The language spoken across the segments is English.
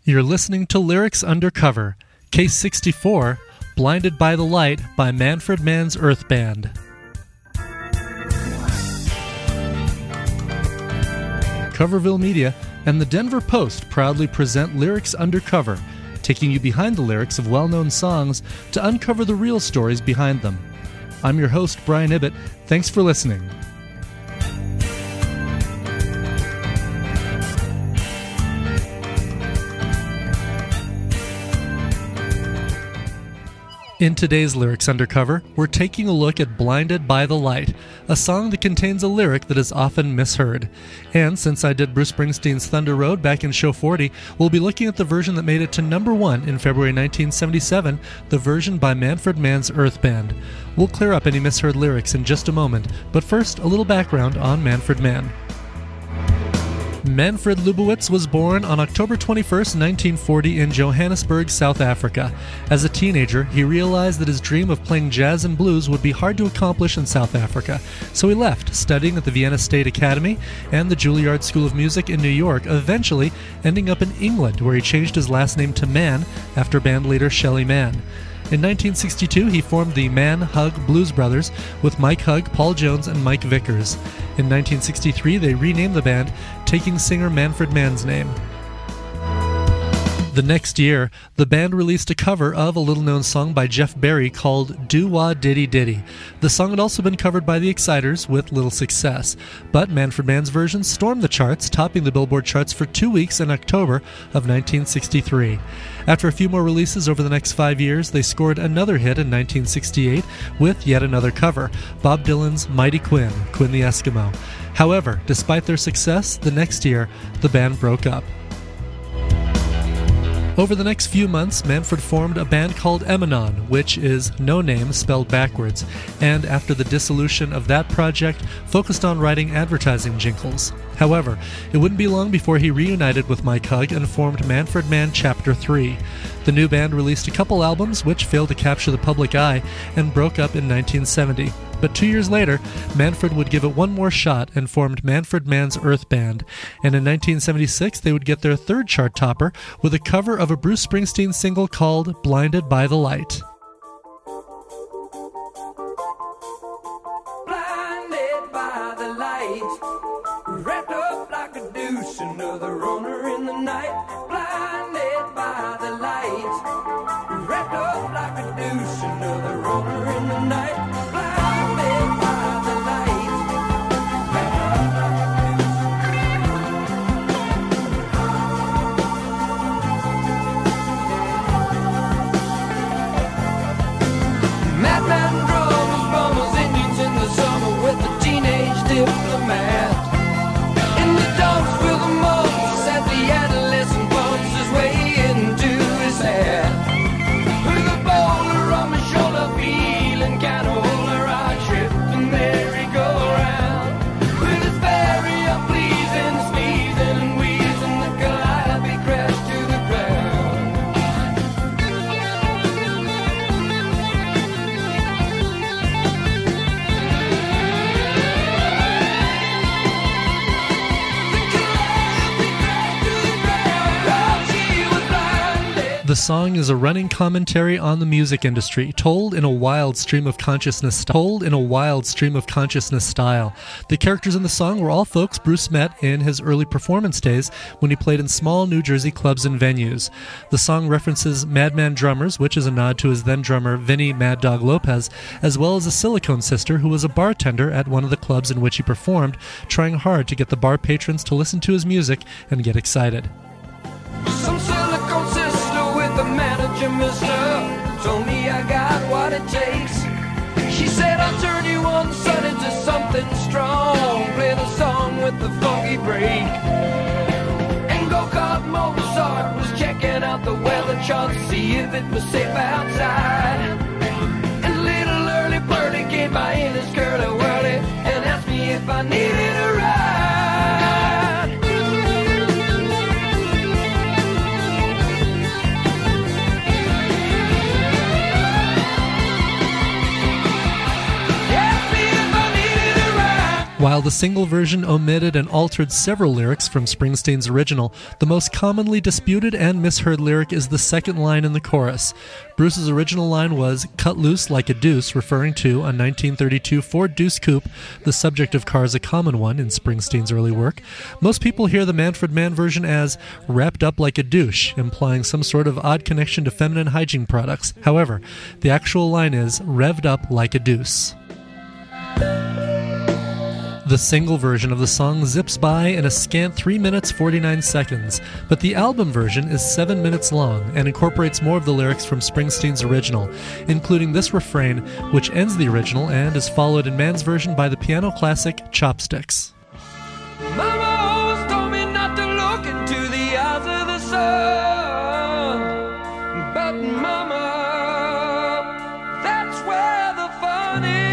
You're listening to Lyrics Undercover, Case 64, Blinded by the Light by Manfred Mann's Earth Band. Coverville Media and the Denver Post proudly present Lyrics Undercover, taking you behind the lyrics of well-known songs to uncover the real stories behind them. I'm your host, Brian Ibbett. Thanks for listening. In today's Lyrics Undercover, we're taking a look at Blinded by the Light, a song that contains a lyric that is often misheard. And since I did Bruce Springsteen's Thunder Road back in show 40, we'll be looking at the version that made it to number 1 in February 1977, the version by Manfred Mann's Earth Band. We'll clear up any misheard lyrics in just a moment, but first, a little background on Manfred Mann. Manfred Lubowitz was born on October 21, 1940 in Johannesburg, South Africa. As a teenager, he realized that his dream of playing jazz and blues would be hard to accomplish in South Africa, so he left, studying at the Vienna State Academy and the Juilliard School of Music in New York, eventually ending up in England, where he changed his last name to Mann after bandleader Shelly Manne. In 1962, he formed the Mann Hug Blues Brothers with Mike Hug, Paul Jones, and Mike Vickers. In 1963, they renamed the band, taking singer Manfred Mann's name. The next year, the band released a cover of a little-known song by Jeff Berry called Doo-Wah Diddy Diddy. The song had also been covered by the Exciters with little success, but Manfred Mann's version stormed the charts, topping the Billboard charts for 2 weeks in October of 1963. After a few more releases over the next 5 years, they scored another hit in 1968 with yet another cover, Bob Dylan's Mighty Quinn, Quinn the Eskimo. However, despite their success, the next year, the band broke up. Over the next few months, Manfred formed a band called Emanon, which is no name spelled backwards, and after the dissolution of that project, focused on writing advertising jingles. However, it wouldn't be long before he reunited with Mike Hug and formed Manfred Mann Chapter 3. The new band released a couple albums which failed to capture the public eye and broke up in 1970. But 2 years later, Manfred would give it one more shot and formed Manfred Mann's Earth Band. And in 1976, they would get their third chart topper with a cover of a Bruce Springsteen single called Blinded by the Light. Blinded by the light, wrapped up like a deuce, another runner in the night. Blinded by the light, wrapped up like a deuce, another runner in the night. Diplomat in the dumps with the mumps as the adolescent bumps his way into his hat. With a boulder on my shoulder, feeling kind of older, I trip and merry-go-round. With his very unpleasing sneezing and wheezing, the calliope crashed to the ground. The song is a running commentary on the music industry, told in a wild stream of consciousness style. The characters in the song were all folks Bruce met in his early performance days when he played in small New Jersey clubs and venues. The song references Madman Drummers, which is a nod to his then drummer Vinnie Mad Dog Lopez, as well as a Silicone Sister who was a bartender at one of the clubs in which he performed, trying hard to get the bar patrons to listen to his music and get excited. Some silicone sister with the manager, mister, told me I got what it takes. She said I'll turn you on, son, into something strong. Play the song with the funky break. And go-kart Mozart was checking out the weather chart to see if it was safe outside. And little early birdie came by in his curly-whirly and asked me if I needed a ride. While the single version omitted and altered several lyrics from Springsteen's original, the most commonly disputed and misheard lyric is the second line in the chorus. Bruce's original line was, "Cut loose like a deuce," referring to a 1932 Ford Deuce Coupe, the subject of cars a common one in Springsteen's early work. Most people hear the Manfred Mann version as "wrapped up like a douche," implying some sort of odd connection to feminine hygiene products. However, the actual line is "revved up like a deuce." The single version of the song zips by in a scant 3 minutes 49 seconds, but the album version is 7 minutes long and incorporates more of the lyrics from Springsteen's original, including this refrain, which ends the original and is followed in Mann's version by the piano classic Chopsticks. Mama always told me not to look into the eyes of the sun, but Mama, that's where the fun is.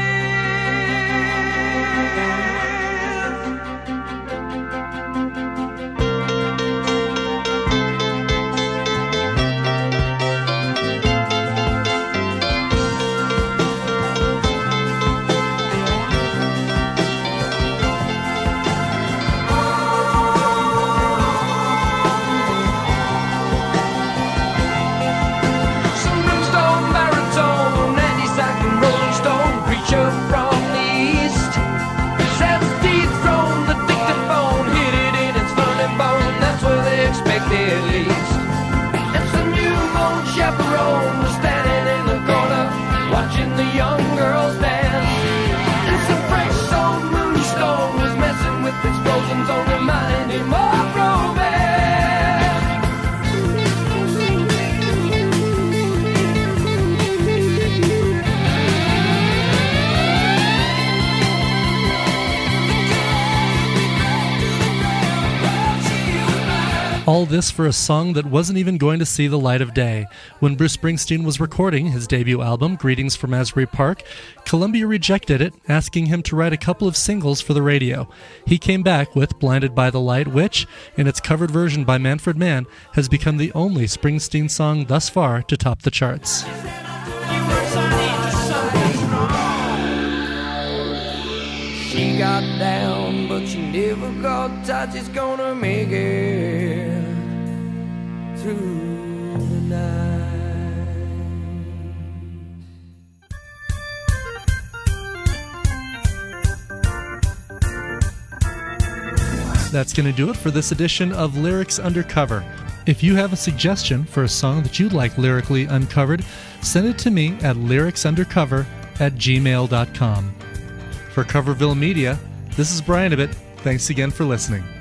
All this for a song that wasn't even going to see the light of day. When Bruce Springsteen was recording his debut album, Greetings from Asbury Park, Columbia rejected it, asking him to write a couple of singles for the radio. He came back with Blinded by the Light, which, in its covered version by Manfred Mann, has become the only Springsteen song thus far to top the charts. She got down, but she never got tight. She's gonna make it through the night. That's going to do it for this edition of Lyrics Undercover. If you have a suggestion for a song that you'd like lyrically uncovered, send it to me at lyricsundercover@gmail.com. For Coverville Media, this is Brian Ibbott. Thanks again for listening.